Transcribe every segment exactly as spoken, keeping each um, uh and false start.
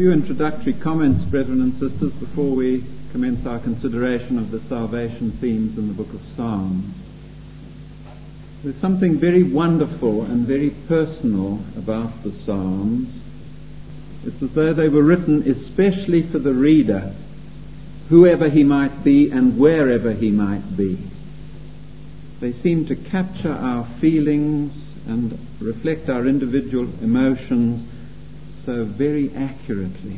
few introductory comments, brethren and sisters, before we commence our consideration of the salvation themes in the book of Psalms. There's something very wonderful and very personal about the Psalms. It's as though they were written especially for the reader, whoever he might be and wherever he might be. They seem to capture our feelings and reflect our individual emotions so very accurately.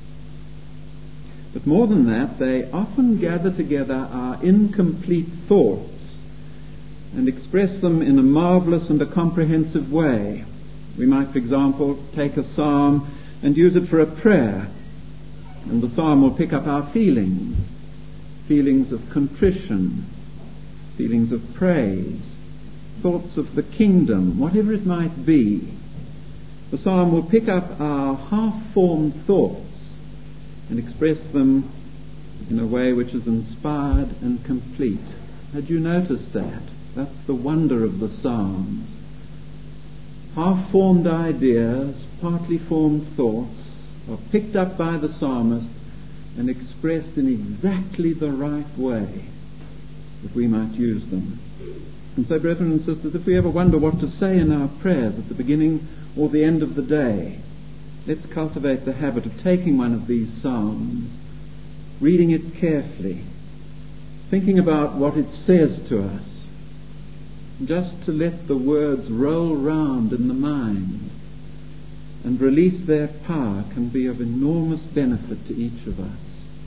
But more than that, they often gather together our incomplete thoughts and express them in a marvelous and a comprehensive way. We might, for example, take a psalm and use it for a prayer, and the psalm will pick up our feelings, feelings of contrition, feelings of praise, thoughts of the kingdom, whatever it might be. The psalm will pick up our half-formed thoughts and express them in a way which is inspired and complete. Had you noticed that? That's the wonder of the Psalms. Half-formed ideas, partly formed thoughts are picked up by the psalmist and expressed in exactly the right way that we might use them. And so, brethren and sisters, if we ever wonder what to say in our prayers at the beginning or the end of the day, let's cultivate the habit of taking one of these psalms, reading it carefully, thinking about what it says to us, just to let the words roll round in the mind and release their power can be of enormous benefit to each of us.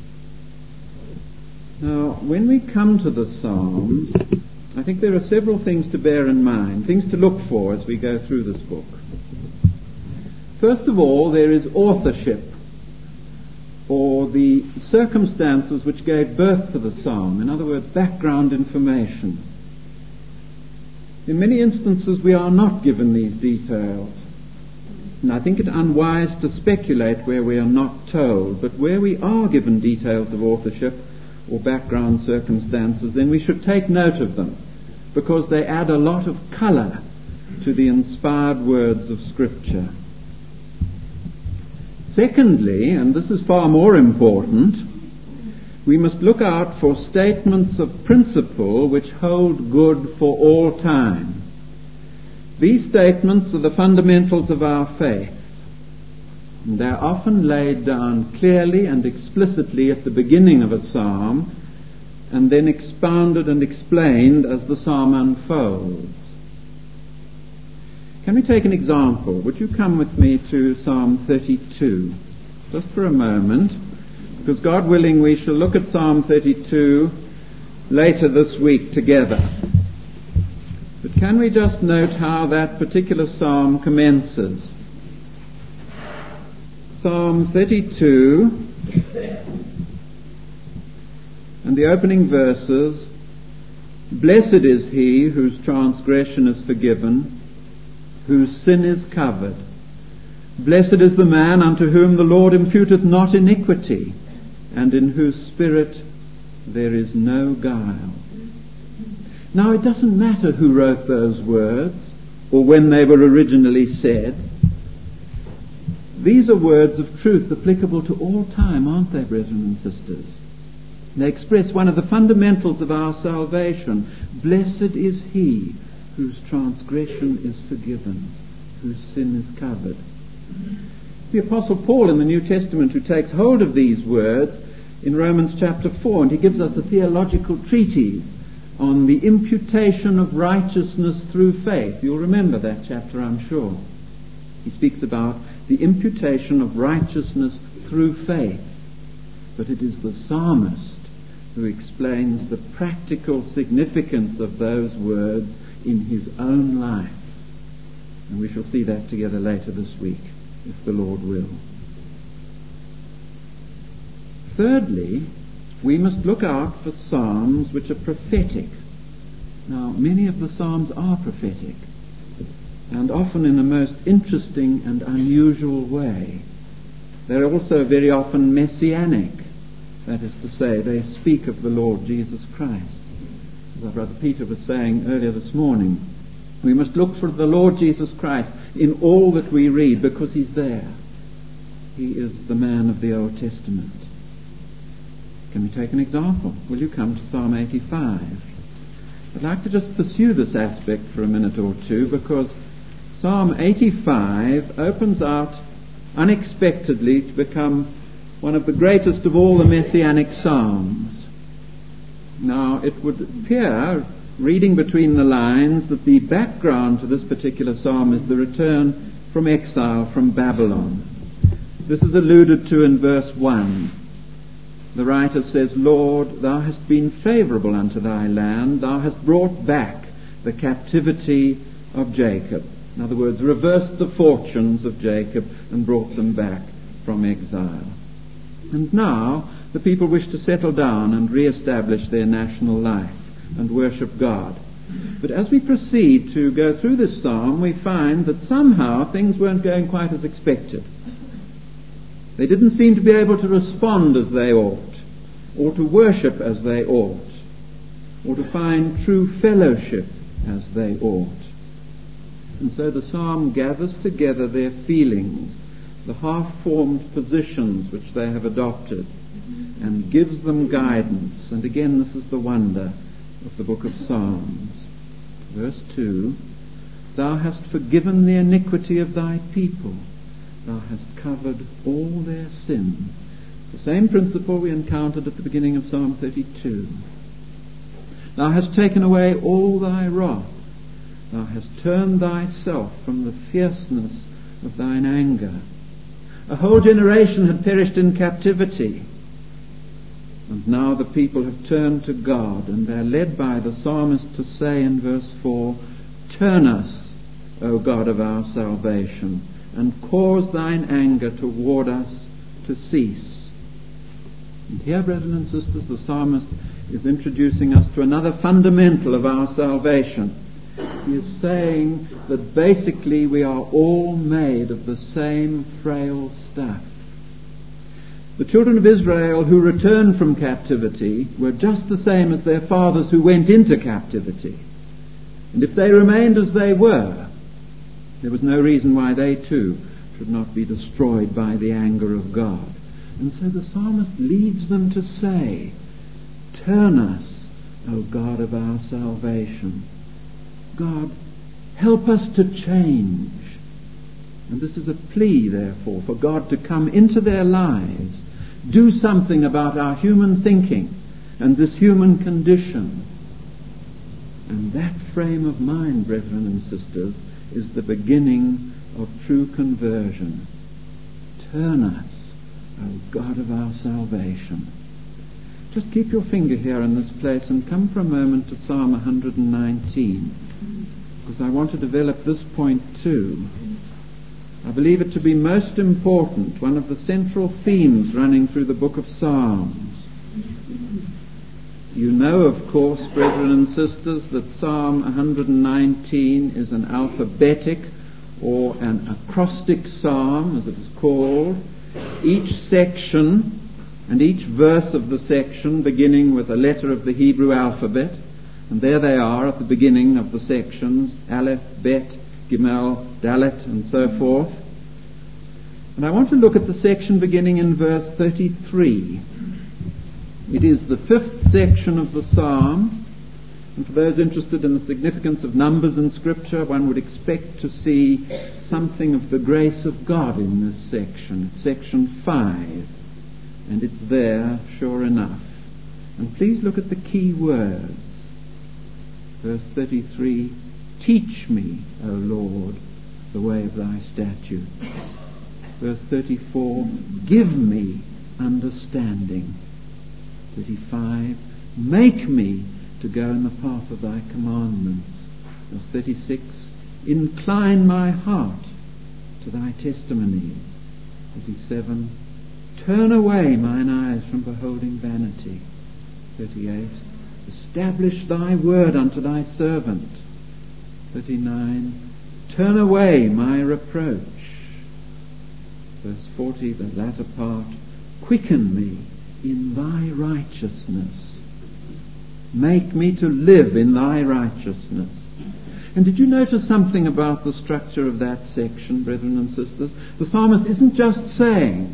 Now, when we come to the Psalms, I think there are several things to bear in mind, things to look for as we go through this book. First of all, there is authorship, or the circumstances which gave birth to the psalm. In other words, background information. In many instances, we are not given these details. And I think it unwise to speculate where we are not told. But where we are given details of authorship or background circumstances, then we should take note of them, because they add a lot of colour to the inspired words of Scripture. Secondly, and this is far more important, we must look out for statements of principle which hold good for all time. These statements are the fundamentals of our faith. And they are often laid down clearly and explicitly at the beginning of a psalm, and then expounded and explained as the psalm unfolds. Can we take an example? Would you come with me to Psalm thirty-two, just for a moment? Because God willing, we shall look at Psalm thirty-two later this week together. But can we just note how that particular psalm commences? Psalm thirty-two, and the opening verses: Blessed is he whose transgression is forgiven, whose sin is covered. Blessed is the man unto whom the Lord imputeth not iniquity, and in whose spirit there is no guile. Now, it doesn't matter who wrote those words or when they were originally said. These are words of truth applicable to all time, aren't they, brethren and sisters? They express one of the fundamentals of our salvation. Blessed is he whose transgression is forgiven, whose sin is covered. It's the Apostle Paul in the New Testament who takes hold of these words in Romans chapter four, and he gives us a theological treatise on the imputation of righteousness through faith. You'll remember that chapter, I'm sure. He speaks about the imputation of righteousness through faith. But it is the psalmist who explains the practical significance of those words in his own life. And we shall see that together later this week, if the Lord will. Thirdly, we must look out for psalms which are prophetic. Now, many of the psalms are prophetic, and often in a most interesting and unusual way. They're also very often messianic. That is to say, they speak of the Lord Jesus Christ. As our brother Peter was saying earlier this morning, we must look for the Lord Jesus Christ in all that we read, because he's there. he is the man of the Old Testament. Can we take an example? Will you come to Psalm eighty-five? I'd like to just pursue this aspect for a minute or two, because Psalm eighty-five opens out unexpectedly to become one of the greatest of all the Messianic Psalms. Now, it would appear, reading between the lines, that the background to this particular psalm is the return from exile from Babylon. This is alluded to in verse one. The writer says, Lord, thou hast been favourable unto thy land, thou hast brought back the captivity of Jacob. In other words, reversed the fortunes of Jacob and brought them back from exile. And now the people wish to settle down and re-establish their national life and worship God. But as we proceed to go through this psalm, we find that somehow things weren't going quite as expected. They didn't seem to be able to respond as they ought, or to worship as they ought, or to find true fellowship as they ought. And so the psalm gathers together their feelings, the half-formed positions which they have adopted, and gives them guidance. And again, this is the wonder of the book of Psalms. Verse two, Thou hast forgiven the iniquity of thy people, thou hast covered all their sin. It's the same principle we encountered at the beginning of Psalm thirty-two. Thou hast taken away all thy wrath, thou hast turned thyself from the fierceness of thine anger. A whole generation had perished in captivity, and now the people have turned to God, and they're led by the psalmist to say in verse four, Turn us, O God of our salvation, and cause thine anger toward us to cease. And here, brethren and sisters, the psalmist is introducing us to another fundamental of our salvation. He is saying that basically we are all made of the same frail stuff. The children of Israel who returned from captivity were just the same as their fathers who went into captivity. And if they remained as they were, there was no reason why they too should not be destroyed by the anger of God. And so the psalmist leads them to say, Turn us, O God of our salvation. God, help us to change. And this is a plea, therefore, for God to come into their lives, do something about our human thinking and this human condition. And that frame of mind, brethren and sisters, is the beginning of true conversion. Turn us, O God of our salvation. Just keep your finger here in this place and come for a moment to Psalm one nineteen, because I want to develop this point too. I believe it to be most important, one of the central themes running through the book of Psalms. You know, of course, brethren and sisters, that Psalm one nineteen is an alphabetic or an acrostic psalm, as it is called. Each section and each verse of the section beginning with a letter of the Hebrew alphabet. And there they are at the beginning of the sections, Aleph, Bet, Gimel, Dalet, and so forth. And I want to look at the section beginning in verse thirty-three. It is the fifth section of the psalm, and for those interested in the significance of numbers in Scripture, one would expect to see something of the grace of God in this section. It's section five, and it's there, sure enough. And please look at the key words. Verse thirty-three, Teach me, O Lord, the way of thy statutes. Verse thirty-four, Give me understanding. thirty-five, Make me to go in the path of thy commandments. Verse thirty-six, Incline my heart to thy testimonies. thirty-seven, Turn away mine eyes from beholding vanity. thirty-eight, Establish thy word unto thy servant. thirty-nine, Turn away my reproach. Verse forty, the latter part, Quicken me in thy righteousness. Make me to live in thy righteousness. And did you notice something about the structure of that section, brethren and sisters? The psalmist isn't just saying,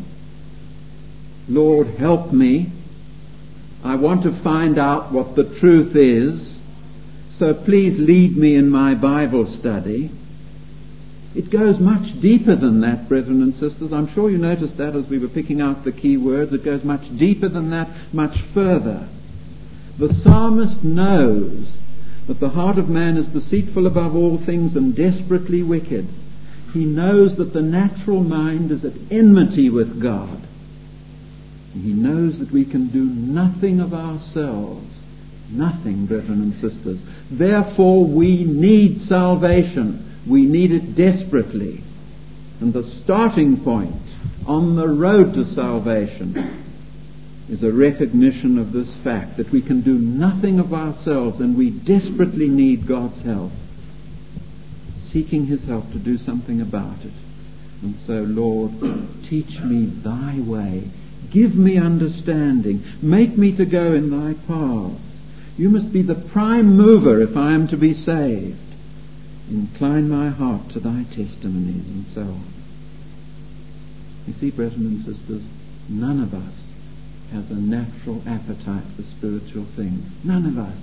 Lord, help me. I want to find out what the truth is, so please lead me in my Bible study. It goes much deeper than that, brethren and sisters. I'm sure you noticed that as we were picking out the key words. It goes much deeper than that, much further. The psalmist knows that the heart of man is deceitful above all things and desperately wicked. He knows that the natural mind is at enmity with God. And he knows that we can do nothing of ourselves. Nothing, brethren and sisters. Therefore, we need salvation. We need it desperately. And the starting point on the road to salvation is a recognition of this fact that we can do nothing of ourselves and we desperately need God's help. Seeking His help to do something about it. And so, Lord, teach me thy way. Give me understanding. Make me to go in thy paths. You must be the prime mover if I am to be saved. Incline my heart to thy testimonies, and so on. You see, brethren and sisters, none of us has a natural appetite for spiritual things. None of us.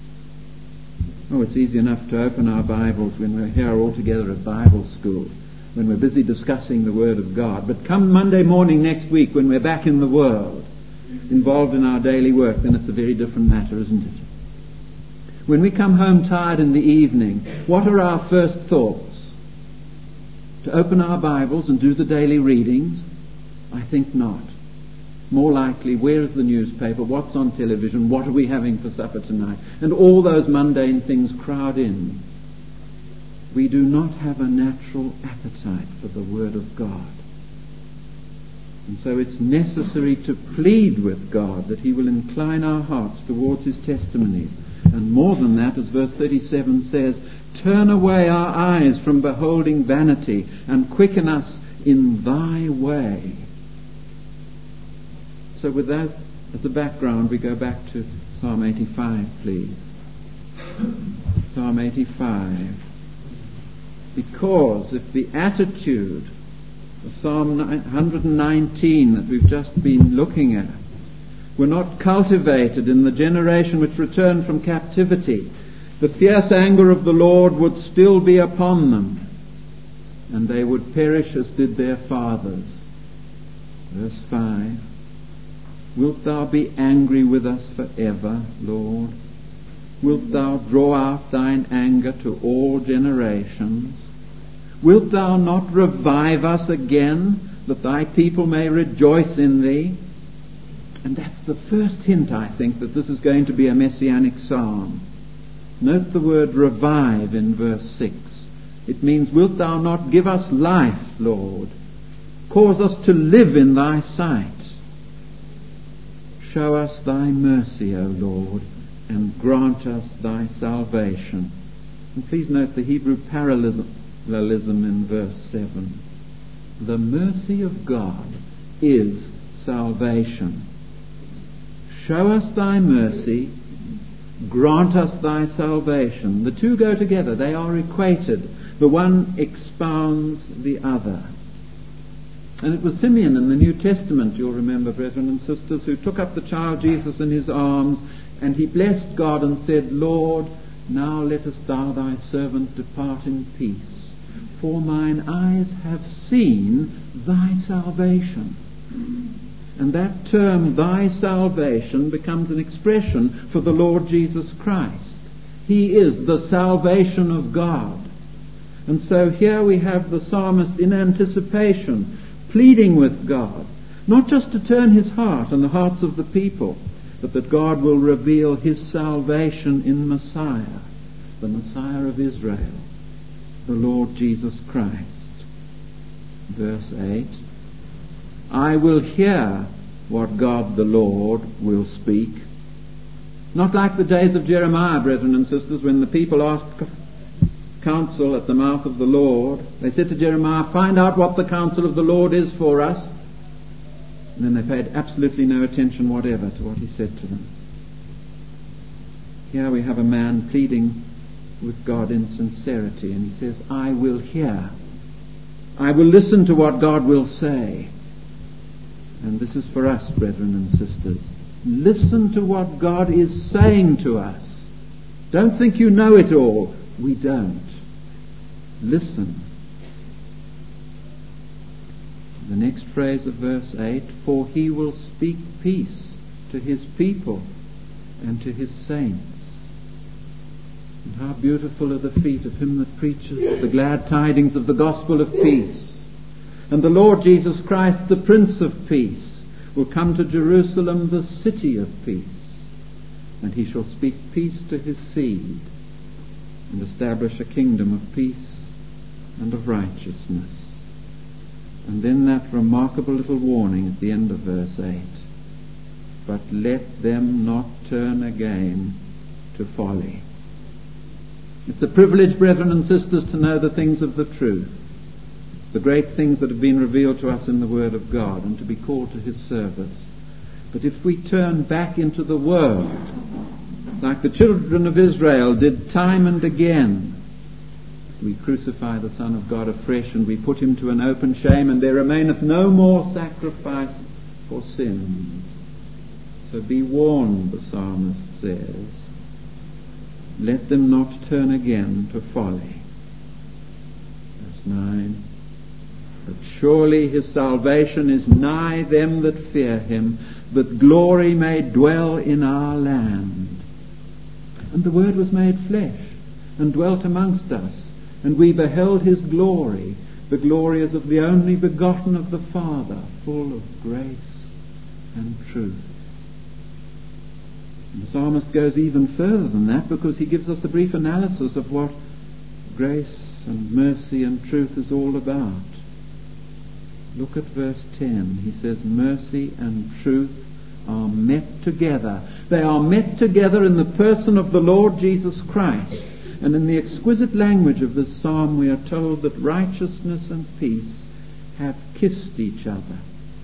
Oh, it's easy enough to open our Bibles when we're here all together at Bible school, when we're busy discussing the Word of God. But come Monday morning next week, when we're back in the world, involved in our daily work, then it's a very different matter, isn't it? When we come home tired in the evening, what are our first thoughts? To open our Bibles and do the daily readings? I think not. More likely, where is the newspaper? What's on television? What are we having for supper tonight? And all those mundane things crowd in. We do not have a natural appetite for the Word of God. And so it's necessary to plead with God that He will incline our hearts towards His testimonies. And more than that, as verse thirty-seven says, turn away our eyes from beholding vanity and quicken us in thy way. So with that as a background, we go back to Psalm eighty-five, please. Psalm eighty-five. Because if the attitude of Psalm one nineteen that we've just been looking at were not cultivated in the generation which returned from captivity, the fierce anger of the Lord would still be upon them, and they would perish as did their fathers. Verse five. Wilt thou be angry with us forever, Lord? Wilt thou draw out thine anger to all generations? Wilt thou not revive us again, that thy people may rejoice in thee? And that's the first hint, I think, that this is going to be a messianic psalm. Note the word revive in verse six. It means, wilt thou not give us life, Lord? Cause us to live in thy sight. Show us thy mercy, O Lord, and grant us thy salvation. And please note the Hebrew parallelism in verse seven. The mercy of God is salvation. Show us thy mercy, grant us thy salvation. The two go together. They are equated. The one expounds the other. And it was Simeon in the New Testament, you'll remember, brethren and sisters, who took up the child Jesus in his arms, and he blessed God and said, Lord, now lettest thou thy servant depart in peace, for mine eyes have seen thy salvation. And that term, thy salvation, becomes an expression for the Lord Jesus Christ. He is the salvation of God. And so here we have the psalmist in anticipation, pleading with God, not just to turn his heart and the hearts of the people, but that God will reveal His salvation in Messiah, the Messiah of Israel, the Lord Jesus Christ. Verse eight. I will hear what God the Lord will speak. Not like the days of Jeremiah, brethren and sisters, when the people asked counsel at the mouth of the Lord. They said to Jeremiah, find out what the counsel of the Lord is for us. And then they paid absolutely no attention whatever to what he said to them. Here we have a man pleading with God in sincerity. And he says, I will hear. I will listen to what God will say. And this is for us, brethren and sisters. Listen to what God is saying to us. Don't think you know it all. We don't. Listen. The next phrase of verse eight, for he will speak peace to his people and to his saints. And how beautiful are the feet of him that preaches the glad tidings of the gospel of peace. And the Lord Jesus Christ, the Prince of Peace, will come to Jerusalem, the city of peace. And he shall speak peace to his seed and establish a kingdom of peace and of righteousness. And then that remarkable little warning at the end of verse eight. But let them not turn again to folly. It's a privilege, brethren and sisters, to know the things of the truth, the great things that have been revealed to us in the Word of God, and to be called to his service. But if we turn back into the world, like the children of Israel did time and again, we crucify the Son of God afresh, and we put him to an open shame, and there remaineth no more sacrifice for sins. So be warned, the psalmist says. Let them not turn again to folly. Verse nine. But surely his salvation is nigh them that fear him, that glory may dwell in our land. And the Word was made flesh, and dwelt amongst us, and we beheld his glory. The glory is of the only begotten of the Father, full of grace and truth. And the psalmist goes even further than that, because he gives us a brief analysis of what grace and mercy and truth is all about. Look at verse ten. He says, mercy and truth are met together. They are met together in the person of the Lord Jesus Christ. And in the exquisite language of this psalm, we are told that righteousness and peace have kissed each other.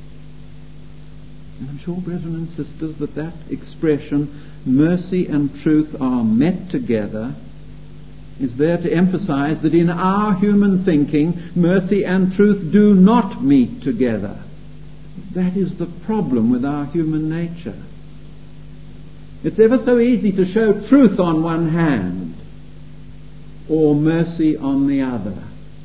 And I'm sure, brethren and sisters, that that expression, mercy and truth are met together, is there to emphasize that in our human thinking, mercy and truth do not meet together. That is the problem with our human nature. It's ever so easy to show truth on one hand, or mercy on the other.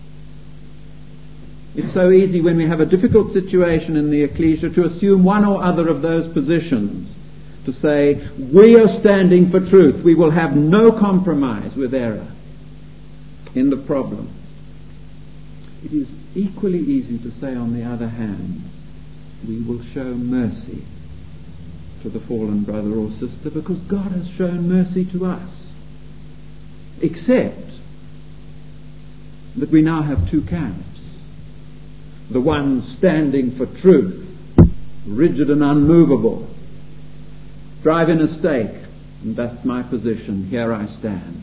It's so easy when we have a difficult situation in the ecclesia to assume one or other of those positions, to say, we are standing for truth, we will have no compromise with error. End of problem. It is equally easy to say, on the other hand, we will show mercy to the fallen brother or sister, because God has shown mercy to us. Except that we now have two camps. The one standing for truth, rigid and unmovable, driving a stake, and that's my position, here I stand.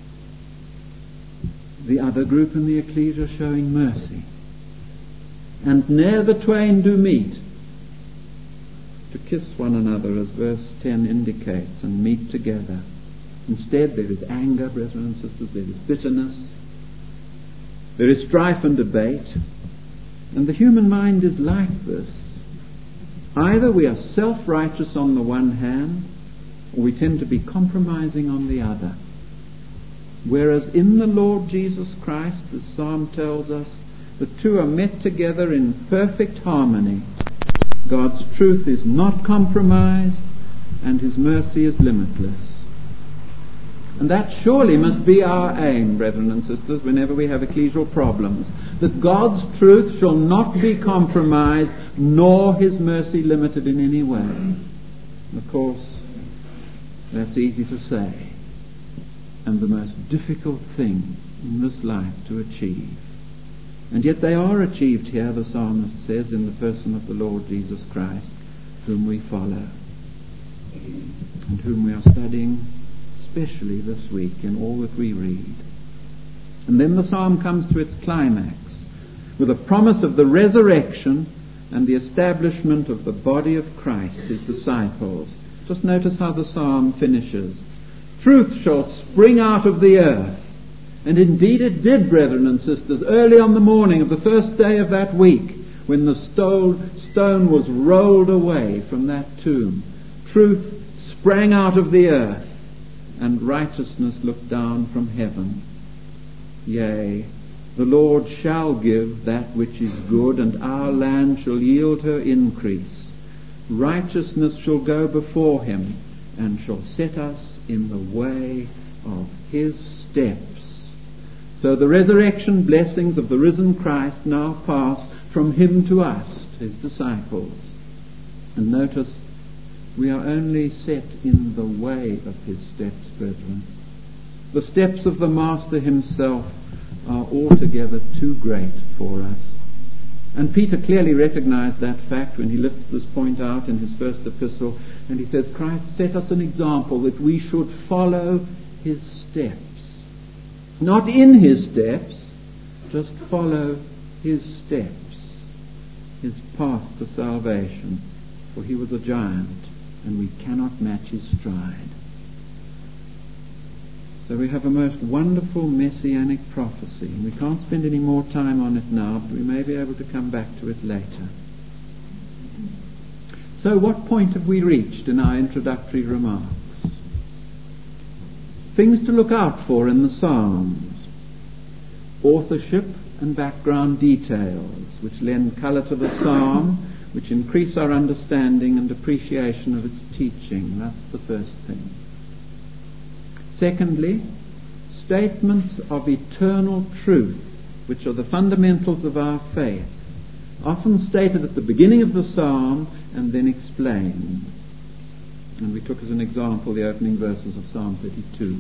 The other group in the ecclesia showing mercy. And ne'er the twain do meet to kiss one another, as verse ten indicates, and meet together. Instead, there is anger, brethren and sisters, there is bitterness, there is strife and debate. And the human mind is like this. Either we are self-righteous on the one hand, or we tend to be compromising on the other. Whereas in the Lord Jesus Christ, the psalm tells us, the two are met together in perfect harmony. God's truth is not compromised, and his mercy is limitless. And that surely must be our aim, brethren and sisters, whenever we have ecclesial problems, that God's truth shall not be compromised, nor his mercy limited in any way. And of course, that's easy to say, and the most difficult thing in this life to achieve. And yet they are achieved here, the psalmist says, in the person of the Lord Jesus Christ, whom we follow, and whom we are studying especially this week in all that we read. And then the psalm comes to its climax with a promise of the resurrection and the establishment of the body of Christ, his disciples. Just notice how the psalm finishes. Truth shall spring out of the earth, And indeed it did, brethren and sisters, early on the morning of the first day of that week, when the stone was rolled away from that tomb. Truth sprang out of the earth, and righteousness looked down from heaven. Yea, the Lord shall give that which is good, and our land shall yield her increase. Righteousness shall go before him, and shall set us in the way of his steps. So the resurrection blessings of the risen Christ now pass from him to us, his disciples. And notice, we are only set in the way of his steps, brethren. The steps of the Master himself are altogether too great for us. And Peter clearly recognized that fact when he lifts this point out in his first epistle, and he says, Christ set us an example that we should follow his steps. Not in his steps, just follow his steps, his path to salvation. For he was a giant, and we cannot match his stride. So we have a most wonderful messianic prophecy, and we can't spend any more time on it now, but we may be able to come back to it later. So what point have we reached in our introductory remarks? Things to look out for in the Psalms. Authorship and background details, which lend colour to the Psalm, which increase our understanding and appreciation of its teaching. That's the first thing. Secondly, statements of eternal truth, which are the fundamentals of our faith, often stated at the beginning of the psalm and then explained. And we took as an example the opening verses of Psalm thirty-two.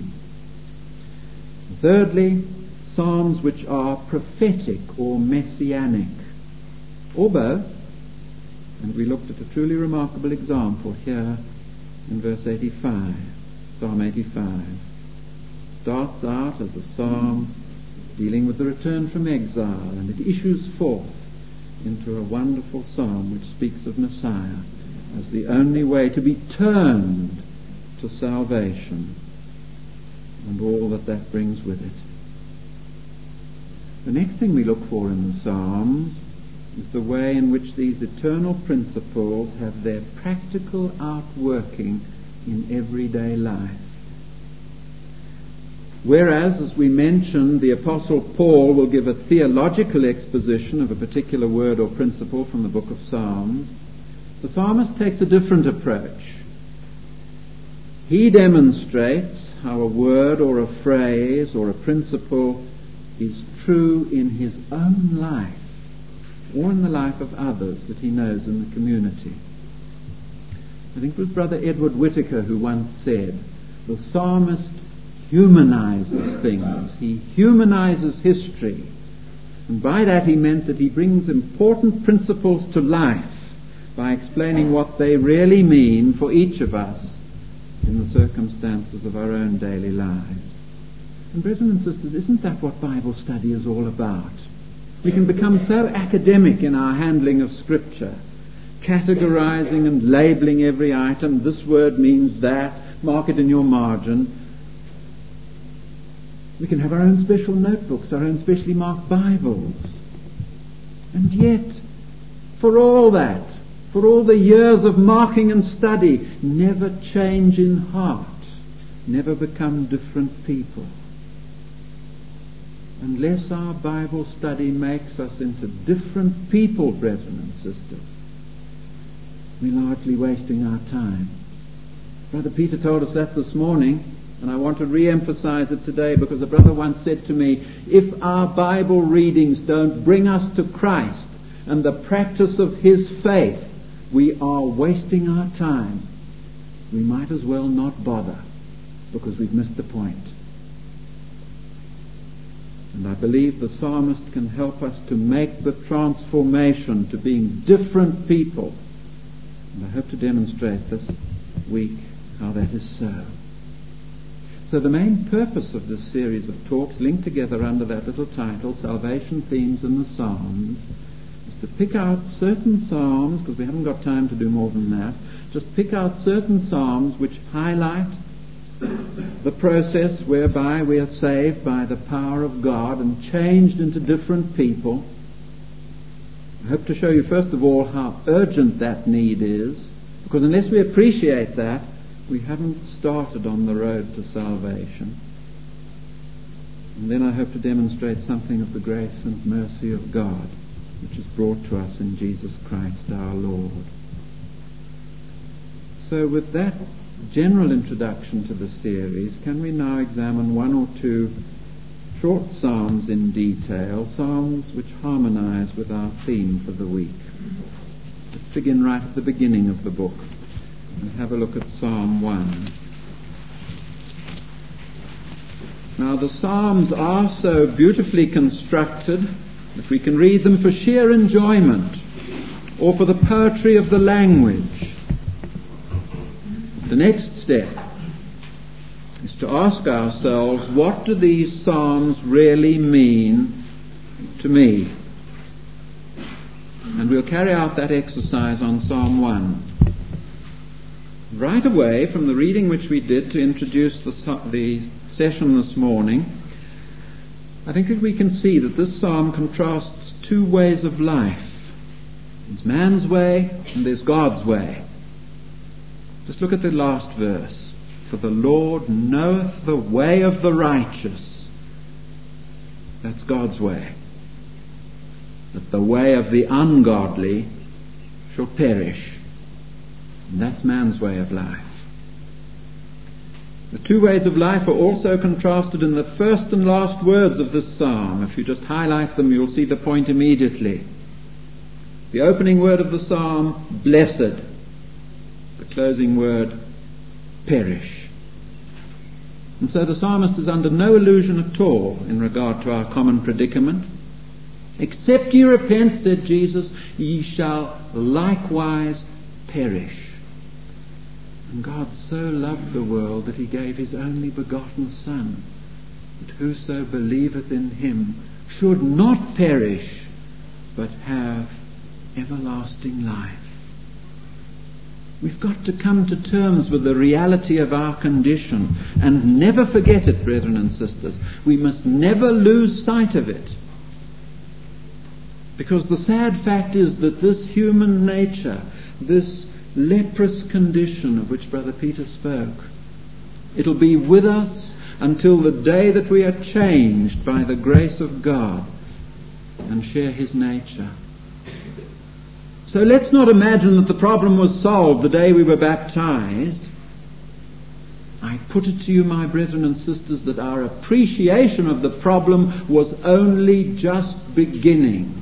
Thirdly, psalms which are prophetic or messianic, or both. And we looked at a truly remarkable example here in verse eighty-five. Psalm eighty-five starts out as a psalm dealing with the return from exile, and it issues forth into a wonderful psalm which speaks of Messiah as the only way to be turned to salvation and all that that brings with it. The next thing we look for in the Psalms is the way in which these eternal principles have their practical outworking in everyday life. Whereas, as we mentioned, the Apostle Paul will give a theological exposition of a particular word or principle from the book of Psalms, the psalmist takes a different approach. He demonstrates how a word or a phrase or a principle is true in his own life or in the life of others that he knows in the community. I think it was Brother Edward Whittaker who once said, the psalmist humanizes things. He humanizes history. And by that he meant that he brings important principles to life by explaining what they really mean for each of us in the circumstances of our own daily lives. And brethren and sisters, isn't that what Bible study is all about? We can become so academic in our handling of Scripture, categorizing and labeling every item. This word means that. Mark it in your margin. We can have our own special notebooks, our own specially marked Bibles. And yet, for all that, for all the years of marking and study, never change in heart, never become different people. Unless our Bible study makes us into different people, brethren and sisters, we're largely wasting our time. Brother Peter told us that this morning, and I want to re-emphasize it today, because a brother once said to me, if our Bible readings don't bring us to Christ and the practice of his faith, we are wasting our time. We might as well not bother, because we've missed the point. And I believe the psalmist can help us to make the transformation to being different people. And I hope to demonstrate this week how that is so. So the main purpose of this series of talks, linked together under that little title, Salvation Themes in the Psalms, is to pick out certain psalms, because we haven't got time to do more than that, just pick out certain psalms which highlight the process whereby we are saved by the power of God and changed into different people. I hope to show you first of all how urgent that need is, because unless we appreciate that, we haven't started on the road to salvation. And then I hope to demonstrate something of the grace and mercy of God, which is brought to us in Jesus Christ our Lord. So with that general introduction to the series, can we now examine one or two short psalms in detail, psalms which harmonize with our theme for the week. Let's begin right at the beginning of the book and have a look at Psalm one. Now the Psalms are so beautifully constructed that we can read them for sheer enjoyment or for the poetry of the language. The next step is to ask ourselves, what do these Psalms really mean to me? And we'll carry out that exercise on Psalm one. Right away from the reading which we did to introduce the, the session this morning, I think that we can see that this psalm contrasts two ways of life. There's man's way and there's God's way. Just look at the last verse. For the Lord knoweth the way of the righteous. That's God's way. But the way of the ungodly shall perish. And that's man's way of life. The two ways of life are also contrasted in the first and last words of this psalm. If you just highlight them, you'll see the point immediately. The opening word of the psalm, blessed. The closing word, perish. And so the psalmist is under no illusion at all in regard to our common predicament. Except ye repent, said Jesus, ye shall likewise perish. And God so loved the world that he gave his only begotten Son, that whoso believeth in him should not perish, but have everlasting life. We've got to come to terms with the reality of our condition and never forget it, brethren and sisters. We must never lose sight of it. Because the sad fact is that this human nature, this leprous condition of which Brother Peter spoke, it'll be with us until the day that we are changed by the grace of God and share his nature. So let's not imagine that the problem was solved the day we were baptized. I put it to you, my brethren and sisters, that our appreciation of the problem was only just beginning.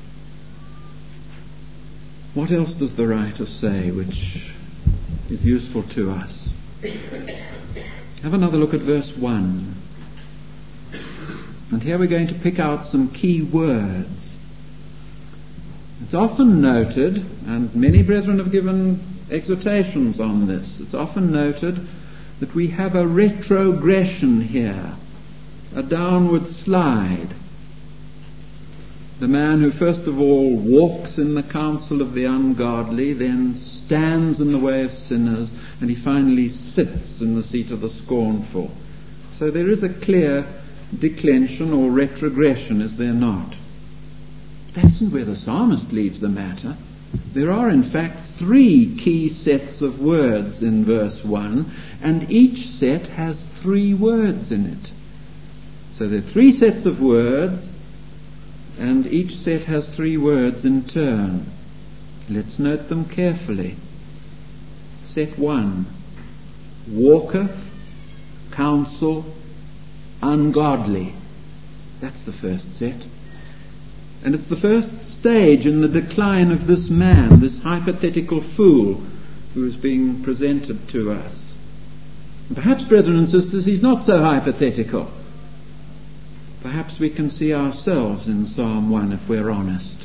What else does the writer say which is useful to us? Have another look at verse one. And here we're going to pick out some key words. It's often noted, and many brethren have given exhortations on this, it's often noted that we have a retrogression here, a downward slide. The man who first of all walks in the counsel of the ungodly, then stands in the way of sinners, and he finally sits in the seat of the scornful. So there is a clear declension or retrogression, is there not? That isn't where the psalmist leaves the matter. There are in fact three key sets of words in verse one, and each set has three words in it. So there are three sets of words, and each set has three words in turn. Let's note them carefully. Set one, walketh, counsel, ungodly. That's the first set. And it's the first stage in the decline of this man, this hypothetical fool who is being presented to us. And perhaps, brethren and sisters, he's not so hypothetical. Perhaps we can see ourselves in Psalm one if we're honest.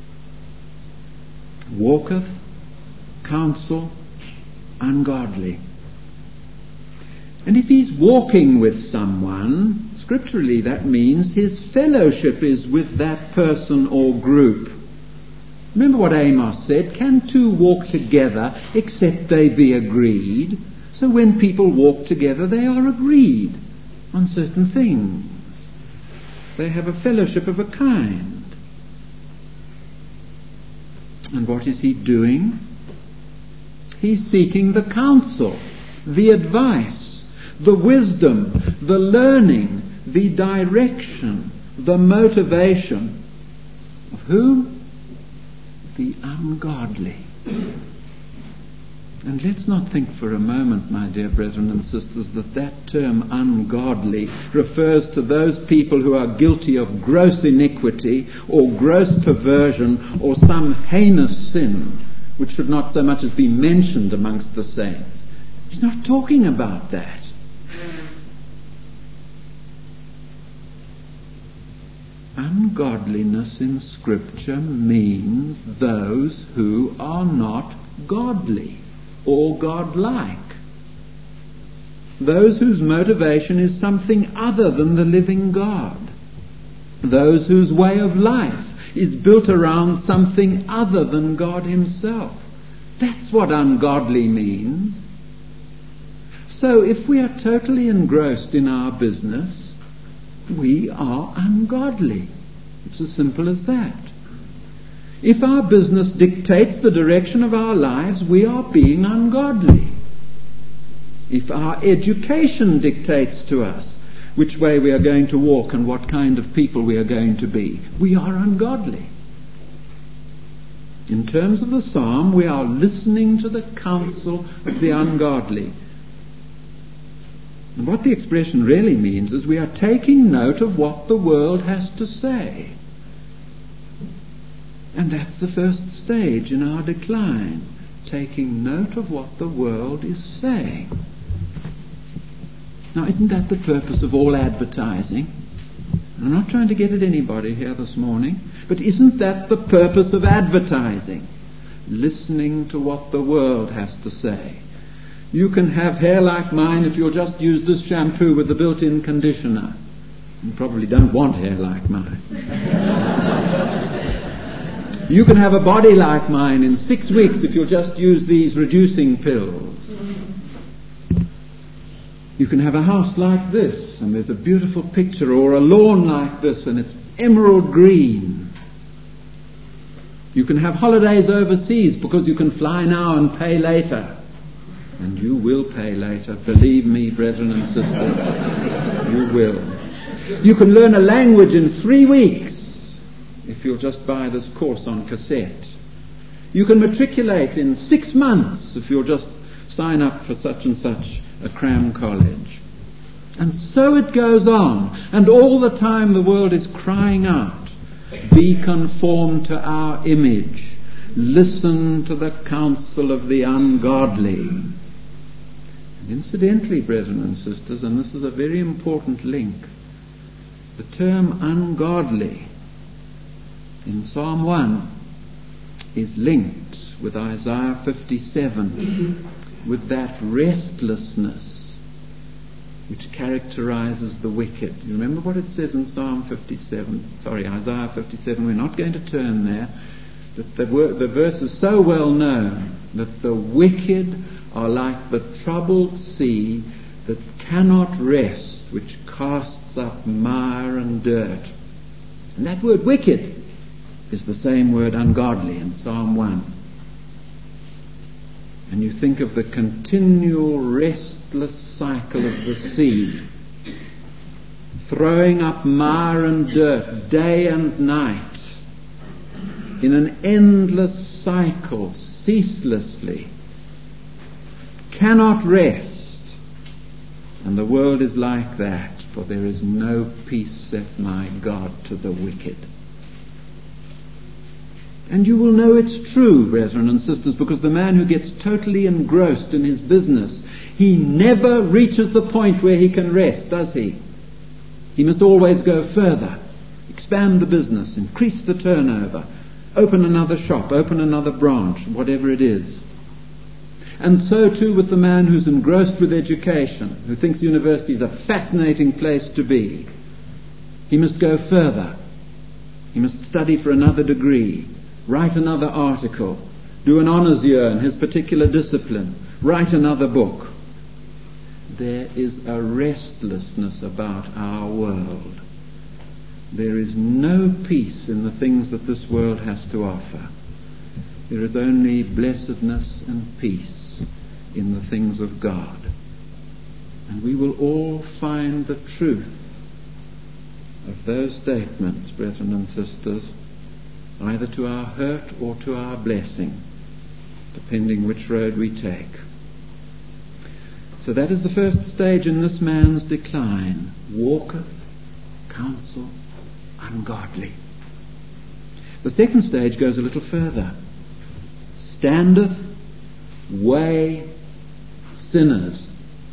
Walketh, counsel, ungodly. And if he's walking with someone, scripturally that means his fellowship is with that person or group. Remember what Amos said, can two walk together except they be agreed? So when people walk together, they are agreed on certain things. They have a fellowship of a kind. And what is he doing? He's seeking the counsel, the advice, the wisdom, the learning, the direction, the motivation of who? The ungodly. And let's not think for a moment, my dear brethren and sisters, that that term ungodly refers to those people who are guilty of gross iniquity or gross perversion or some heinous sin which should not so much as be mentioned amongst the saints. He's not talking about that. Ungodliness in Scripture means those who are not godly or godlike. Those whose motivation is something other than the living God. Those whose way of life is built around something other than God himself. That's what ungodly means. So if we are totally engrossed in our business, we are ungodly. It's as simple as that. If our business dictates the direction of our lives, we are being ungodly. If our education dictates to us which way we are going to walk and what kind of people we are going to be, we are ungodly. In terms of the psalm, we are listening to the counsel of the ungodly. And what the expression really means is we are taking note of what the world has to say. And that's the first stage in our decline, taking note of what the world is saying. Now, isn't that the purpose of all advertising? I'm not trying to get at anybody here this morning, but isn't that the purpose of advertising? Listening to what the world has to say. You can have hair like mine if you'll just use this shampoo with the built-in conditioner. You probably don't want hair like mine. You can have a body like mine in six weeks if you'll just use these reducing pills. You can have a house like this and there's a beautiful picture, or a lawn like this and it's emerald green. You can have holidays overseas because you can fly now and pay later. And you will pay later, believe me, brethren and sisters. You will. You can learn a language in three weeks if you'll just buy this course on cassette. You can matriculate in six months if you'll just sign up for such and such a cram college. And so it goes on. And all the time the world is crying out, be conformed to our image. Listen to the counsel of the ungodly. And incidentally, brethren and sisters, and this is a very important link, the term ungodly in Psalm one is linked with Isaiah fifty-seven, with that restlessness which characterizes the wicked. You remember what it says in Psalm fifty-seven? Sorry, Isaiah fifty-seven. We're not going to turn there. But the, word, the verse is so well known that the wicked are like the troubled sea that cannot rest, which casts up mire and dirt. And that word wicked is the same word ungodly in Psalm one. And you think of the continual restless cycle of the sea, throwing up mire and dirt day and night in an endless cycle, ceaselessly, cannot rest. And the world is like that, for there is no peace, saith my God, to the wicked. And you will know it's true, brethren and sisters, because the man who gets totally engrossed in his business, he never reaches the point where he can rest, does he? He must always go further, expand the business, increase the turnover, open another shop, open another branch, whatever it is. And so too with the man who's engrossed with education, who thinks university is a fascinating place to be. He must go further. He must study for another degree, write another article, do an honours year in his particular discipline, write another book, there is a restlessness about our world. There is no peace in the things that this world has to offer. There is only blessedness and peace in the things of God. And we will all find the truth of those statements, brethren and sisters, either to our hurt or to our blessing, depending which road we take. So that is the first stage in this man's decline. Walketh counsel ungodly. The second stage goes a little further. Standeth way sinners.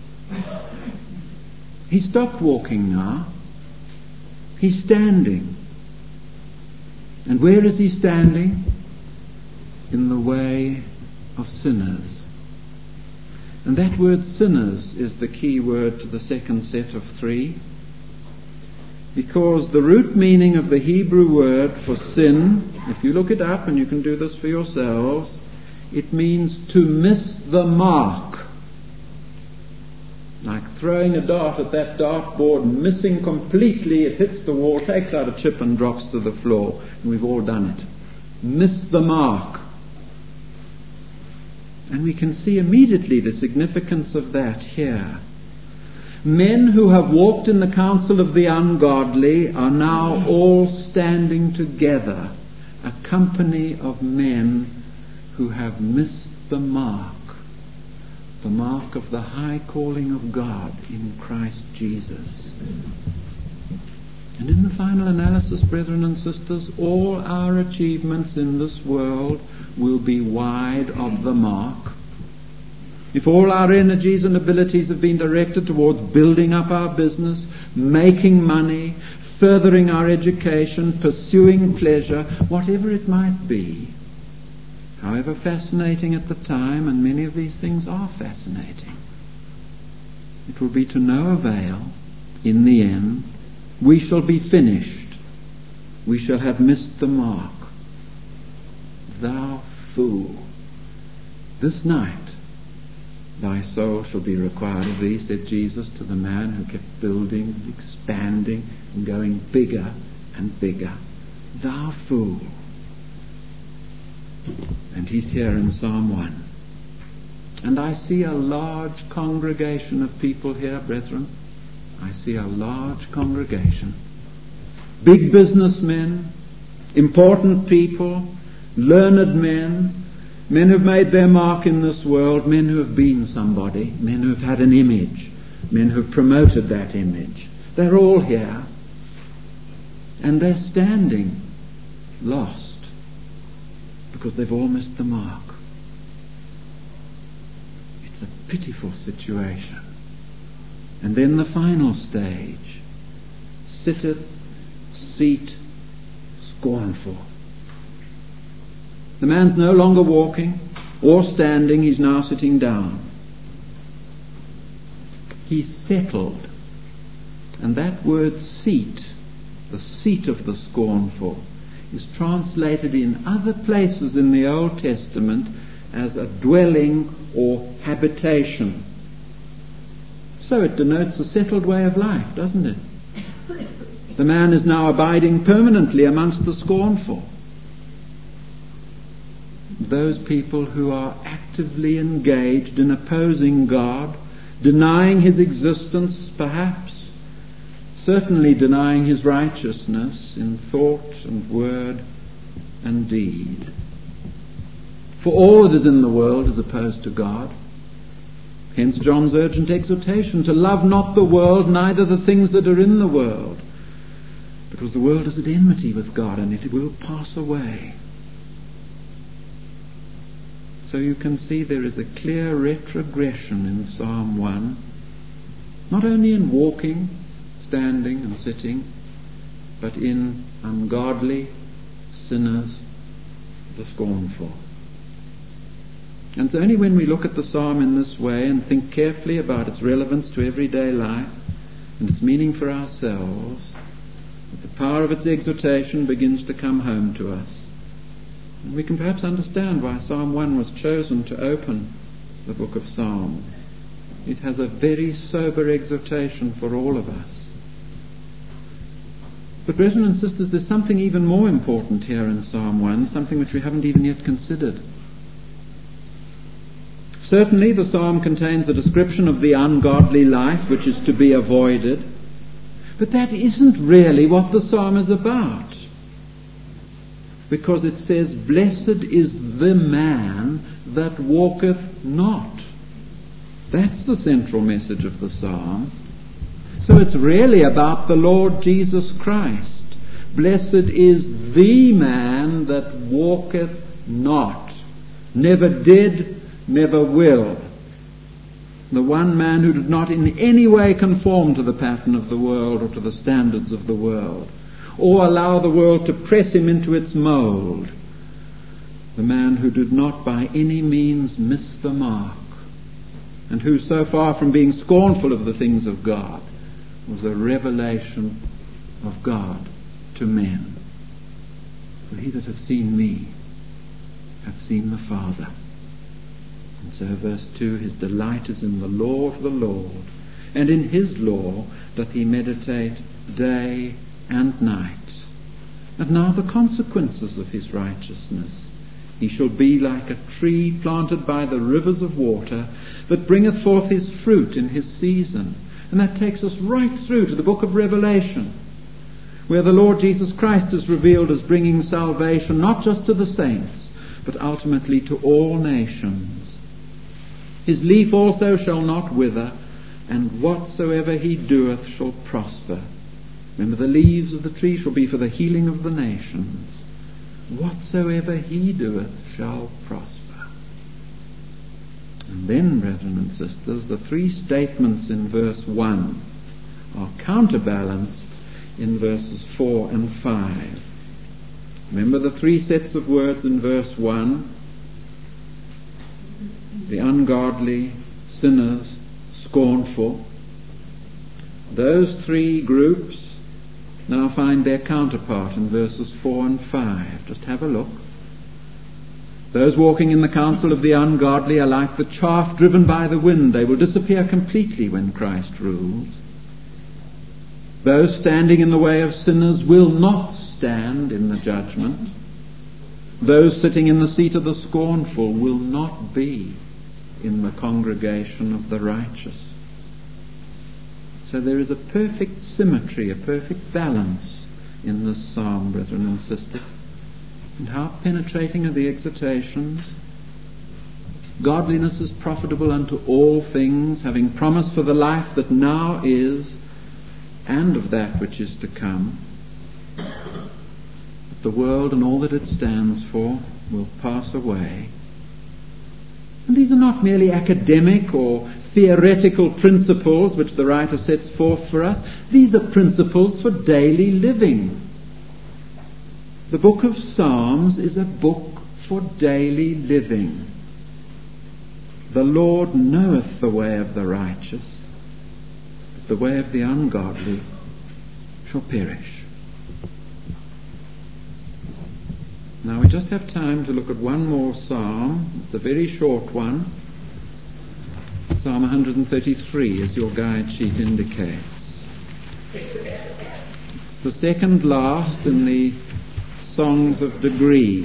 He stopped walking now. He's standing. And where is he standing? In the way of sinners. And that word sinners is the key word to the second set of three. Because the root meaning of the Hebrew word for sin, if you look it up, and you can do this for yourselves, it means to miss the mark. Like throwing a dart at that dartboard, missing completely, it hits the wall, takes out a chip and drops to the floor. And we've all done it. Miss the mark. And we can see immediately the significance of that here. Men who have walked in the counsel of the ungodly are now all standing together, a company of men who have missed the mark, the mark of the high calling of God in Christ Jesus. And in the final analysis, brethren and sisters, all our achievements in this world will be wide of the mark. If all our energies and abilities have been directed towards building up our business, making money, furthering our education, pursuing pleasure, whatever it might be, however fascinating at the time, and many of these things are fascinating, it will be to no avail in the end. We shall be finished. We shall have missed the mark. Thou fool, this night thy soul shall be required of thee, said Jesus to the man who kept building and expanding and going bigger and bigger. Thou fool. And he's here in Psalm one. And I see a large congregation of people here, brethren. I see a large congregation. Big businessmen, important people, learned men, men who've made their mark in this world, men who have been somebody, men who have had an image, men who have promoted that image. They're all here. And they're standing lost because they've all missed the mark. It's a pitiful situation. And then the final stage. Sitteth seat scornful. The man's no longer walking or standing, he's now sitting down. He's settled. And that word seat, the seat of the scornful, is translated in other places in the Old Testament as a dwelling or habitation. So it denotes a settled way of life, doesn't it? The man is now abiding permanently amongst the scornful. Those people who are actively engaged in opposing God, denying His existence perhaps, certainly denying His righteousness in thought and word and deed. For all that is in the world is opposed to God. Hence John's urgent exhortation to love not the world, neither the things that are in the world. Because the world is at enmity with God, and it will pass away. So you can see there is a clear retrogression in Psalm one, not only in walking, standing and sitting, but in ungodly sinners, the scornful. And it's only when we look at the psalm in this way and think carefully about its relevance to everyday life and its meaning for ourselves that the power of its exhortation begins to come home to us. And we can perhaps understand why Psalm one was chosen to open the book of Psalms. it has a very sober exhortation for all of us. But brethren and sisters, there's something even more important here in Psalm one, something which we haven't even yet considered. Certainly the psalm contains a description of the ungodly life which is to be avoided, but that isn't really what the psalm is about. Because it says, "Blessed is the man that walketh not." That's the central message of the psalm. So it's really about the Lord Jesus Christ. Blessed is the man that walketh not. Never did, never will. The one man who did not in any way conform to the pattern of the world or to the standards of the world, or allow the world to press him into its mould. The man who did not by any means miss the mark, and who, so far from being scornful of the things of God, was a revelation of God to men. For he that hath seen me hath seen the Father. And so verse two, his delight is in the law of the Lord, and in his law doth he meditate day and night. And now the consequences of his righteousness. He shall be like a tree planted by the rivers of water, that bringeth forth his fruit in his season. And that takes us right through to the book of Revelation, where the Lord Jesus Christ is revealed as bringing salvation not just to the saints, but ultimately to all nations. His leaf also shall not wither, and whatsoever he doeth shall prosper. Remember, the leaves of the tree shall be for the healing of the nations. Whatsoever he doeth shall prosper. And then, brethren and sisters, the three statements in verse one are counterbalanced in verses four and five. Remember the three sets of words in verse one: the ungodly, sinners, scornful. Those three groups now find their counterpart in verses four and five. Just have a look. Those walking in the counsel of the ungodly are like the chaff driven by the wind. They will disappear completely when Christ rules. Those standing in the way of sinners will not stand in the judgment. Those sitting in the seat of the scornful will not be in the congregation of the righteous. So there is a perfect symmetry, a perfect balance in this psalm, brethren and sisters. And how penetrating are the exhortations. Godliness is profitable unto all things, having promise for the life that now is, and of that which is to come. But the world and all that it stands for will pass away. And these are not merely academic or theoretical principles which the writer sets forth for us. These are principles for daily living. The book of Psalms is a book for daily living. The Lord knoweth the way of the righteous, but the way of the ungodly shall perish. Now we just have time to look at one more psalm. It's a very short one. Psalm one thirty-three, as your guide sheet indicates. It's the second last in the Songs of Degrees.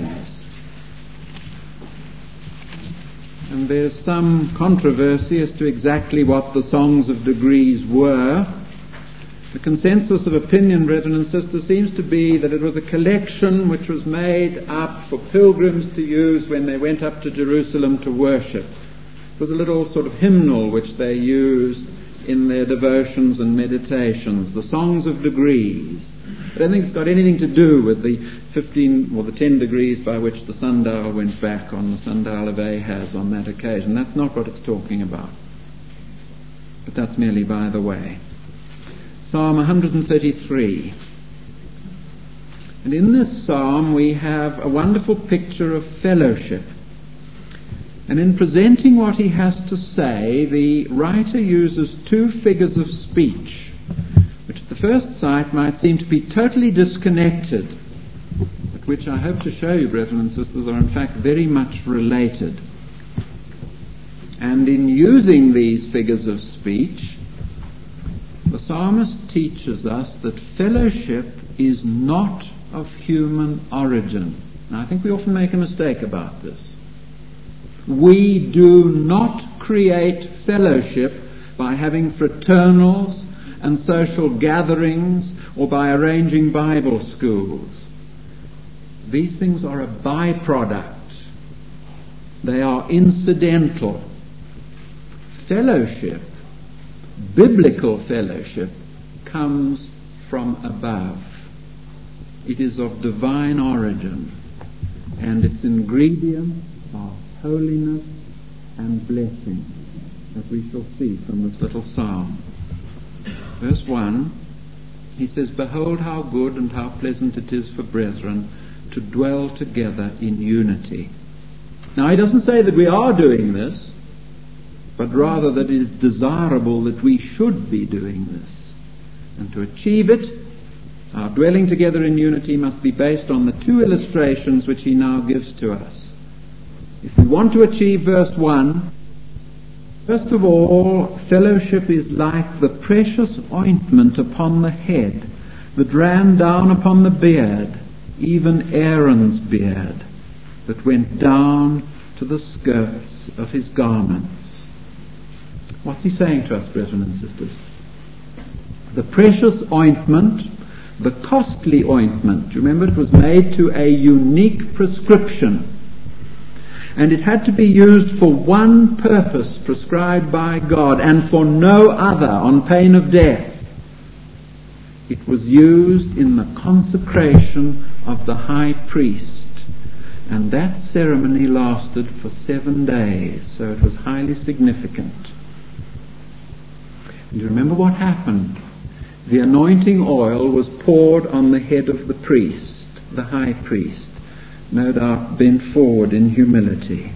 And there's some controversy as to exactly what the Songs of Degrees were. The consensus of opinion, brethren and sisters, seems to be that it was a collection which was made up for pilgrims to use when they went up to Jerusalem to worship. It was a little sort of hymnal which they used in their devotions and meditations, the Songs of Degrees. I don't think it's got anything to do with the fifteen or the ten degrees by which the sundial went back on the sundial of Ahaz on that occasion. That's not what it's talking about. But that's merely by the way. Psalm one thirty-three. And in this psalm we have a wonderful picture of fellowship. And in presenting what he has to say, the writer uses two figures of speech, which at the first sight might seem to be totally disconnected, but which I hope to show you, brethren and sisters, are in fact very much related. And in using these figures of speech, the psalmist teaches us that fellowship is not of human origin. Now, I think we often make a mistake about this. We do not create fellowship by having fraternals and social gatherings or by arranging Bible schools. These things are a byproduct. They are incidental. Fellowship, biblical fellowship, comes from above. It is of divine origin, and its ingredients are holiness and blessing, as we shall see from this little psalm. Verse one, he says, "Behold how good and how pleasant it is for brethren to dwell together in unity." Now, he doesn't say that we are doing this, but rather that it is desirable that we should be doing this. And to achieve it, our dwelling together in unity must be based on the two illustrations which he now gives to us. If we want to achieve verse one, first of all, fellowship is like the precious ointment upon the head that ran down upon the beard, even Aaron's beard, that went down to the skirts of his garments. What's he saying to us, brethren and sisters? The precious ointment, the costly ointment, remember it was made to a unique prescription, and it had to be used for one purpose prescribed by God and for no other on pain of death. It was used in the consecration of the high priest, and that ceremony lasted for seven days, so it was highly significant. And you remember what happened? The anointing oil was poured on the head of the priest, the high priest, no doubt bent forward in humility,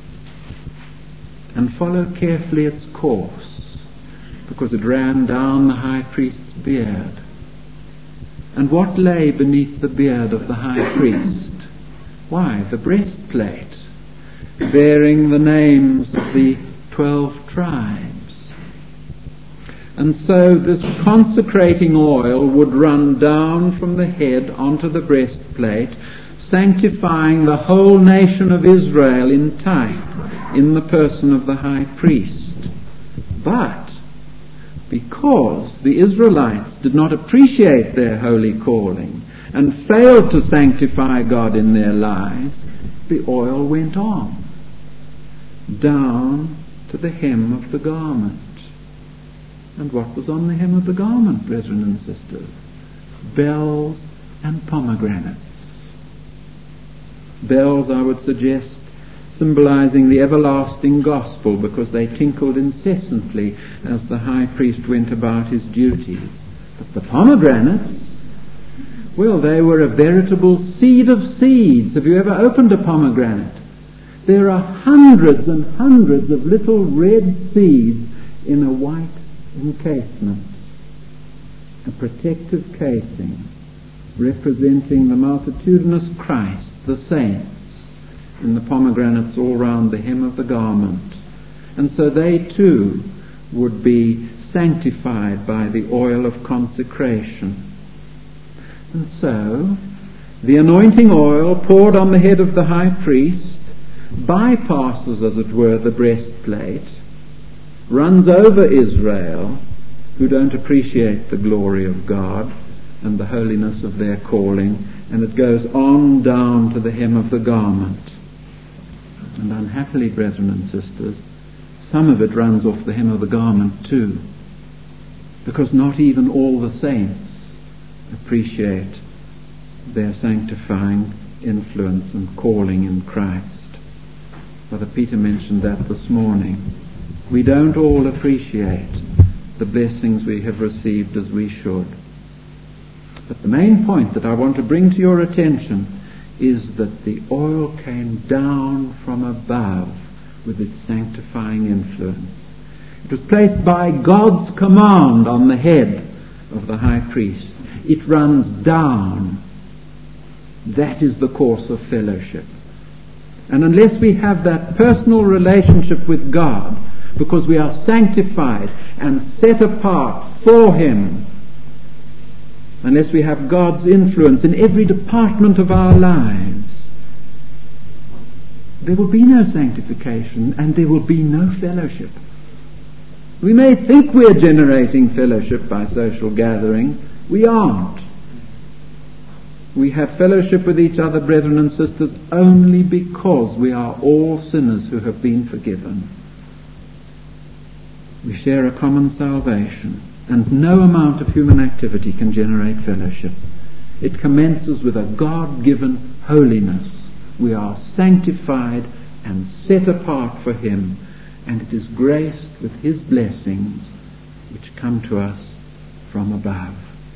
and followed carefully its course, because it ran down the high priest's beard. And what lay beneath the beard of the high priest? Why, the breastplate, bearing the names of the twelve tribes. And so this consecrating oil would run down from the head onto the breastplate, sanctifying the whole nation of Israel in type, in the person of the high priest. But because the Israelites did not appreciate their holy calling and failed to sanctify God in their lives, the oil went on down to the hem of the garment. And what was on the hem of the garment, brethren and sisters? Bells and pomegranates. Bells, I would suggest, symbolizing the everlasting gospel, because they tinkled incessantly as the high priest went about his duties. But the pomegranates, well, they were a veritable seed of seeds. Have you ever opened a pomegranate? There are hundreds and hundreds of little red seeds in a white encasement, a protective casing representing the multitudinous Christ, the saints, in the pomegranates all round the hem of the garment. And so they too would be sanctified by the oil of consecration. And so the anointing oil poured on the head of the high priest bypasses, as it were, the breastplate, runs over Israel, who don't appreciate the glory of God and the holiness of their calling, and it goes on down to the hem of the garment. And unhappily, brethren and sisters, some of it runs off the hem of the garment too, because not even all the saints appreciate their sanctifying influence and calling in Christ. Brother Peter mentioned that this morning. We don't all appreciate the blessings we have received as we should. But the main point that I want to bring to your attention is that the oil came down from above with its sanctifying influence. It was placed by God's command on the head of the high priest. It runs down. That is the course of fellowship. And unless we have that personal relationship with God, because we are sanctified and set apart for Him, unless we have God's influence in every department of our lives, there will be no sanctification and there will be no fellowship. We may think we're generating fellowship by social gathering. We aren't. We have fellowship with each other, brethren and sisters, only because we are all sinners who have been forgiven. We share a common salvation, and no amount of human activity can generate fellowship. It commences with a God-given holiness. We are sanctified and set apart for Him, and it is graced with His blessings which come to us from above.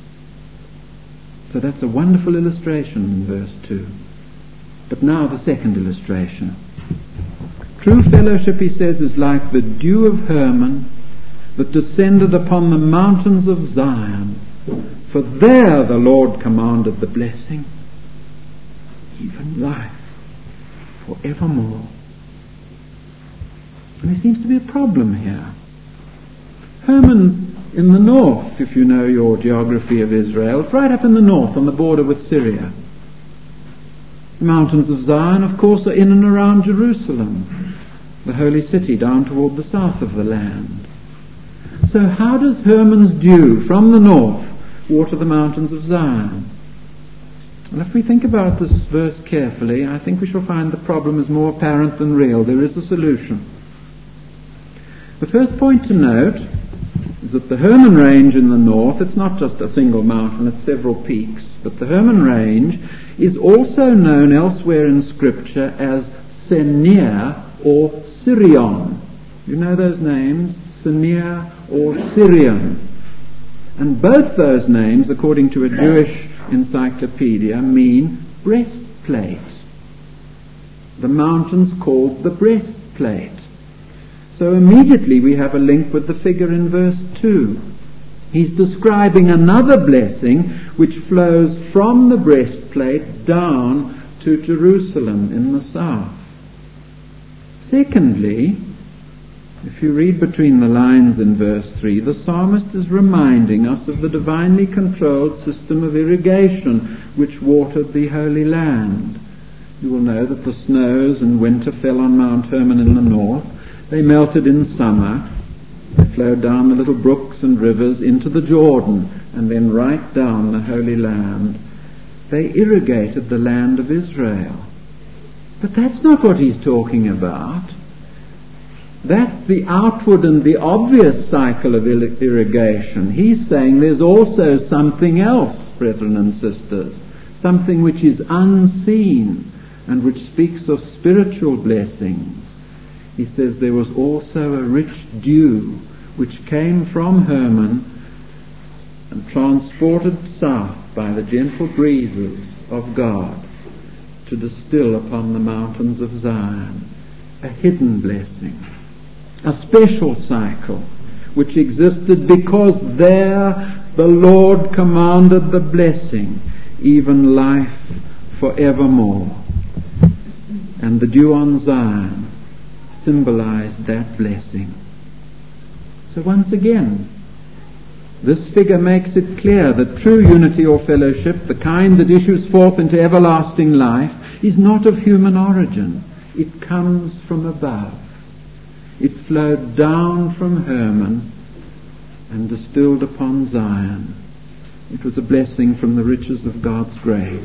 So that's a wonderful illustration in verse two. But now the second illustration. True fellowship, he says, is like the dew of Hermon that descended upon the mountains of Zion. For there the Lord commanded the blessing, even life forevermore. And there seems to be a problem here. Hermon in the north, if you know your geography of Israel, it's right up in the north on the border with Syria. The mountains of Zion, of course, are in and around Jerusalem, the holy city, down toward the south of the land. So how does Hermon's dew from the north water the mountains of Zion? Well, if we think about this verse carefully, I think we shall find the problem is more apparent than real. There is a solution. The first point to note is that the Hermon Range in the north, it's not just a single mountain, it's several peaks, but the Hermon Range is also known elsewhere in Scripture as Senir or Sirion. You know those names? Senir or Sirion. And both those names, according to a Jewish encyclopedia, mean breastplate. The mountain's called the breastplate. So immediately we have a link with the figure in verse two. He's describing another blessing which flows from the breastplate down to Jerusalem in the south. Secondly, if you read between the lines in verse three, the psalmist is reminding us of the divinely controlled system of irrigation which watered the Holy Land. You will know that the snows in winter fell on Mount Hermon in the north. They melted in summer. They flowed down the little brooks and rivers into the Jordan and then right down the Holy Land. They irrigated the land of Israel. But that's not what he's talking about. That's the outward and the obvious cycle of irrigation. He's saying there's also something else, brethren and sisters, something which is unseen and which speaks of spiritual blessings. He says there was also a rich dew which came from Hermon and transported south by the gentle breezes of God to distill upon the mountains of Zion. A hidden blessing, a special cycle which existed because there the Lord commanded the blessing, even life forevermore. And the dew on Zion symbolized that blessing. So once again, this figure makes it clear that true unity or fellowship, the kind that issues forth into everlasting life, is not of human origin. It comes from above. It flowed down from Hermon and distilled upon Zion. It was a blessing from the riches of God's grace.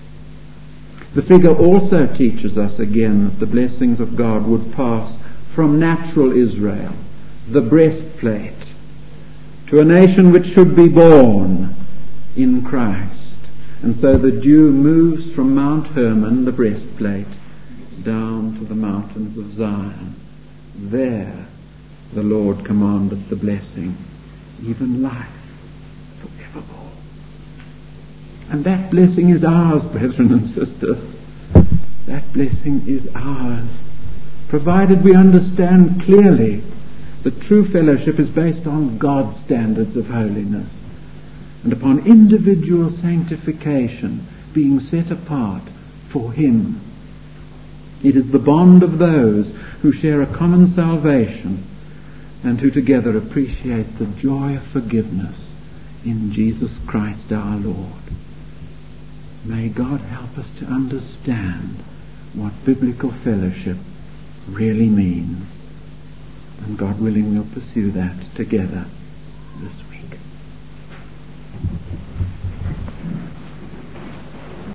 The figure also teaches us again that the blessings of God would pass from natural Israel, the breastplate, to a nation which should be born in Christ. And so the dew moves from Mount Hermon, the breastplate, down to the mountains of Zion. There the Lord commanded the blessing, even life forevermore. And that blessing is ours, brethren and sisters. That blessing is ours, provided we understand clearly that true fellowship is based on God's standards of holiness and upon individual sanctification, being set apart for Him. It is the bond of those who share a common salvation and who together appreciate the joy of forgiveness in Jesus Christ our Lord. May God help us to understand what biblical fellowship really means. And God willing, we'll pursue that together this week.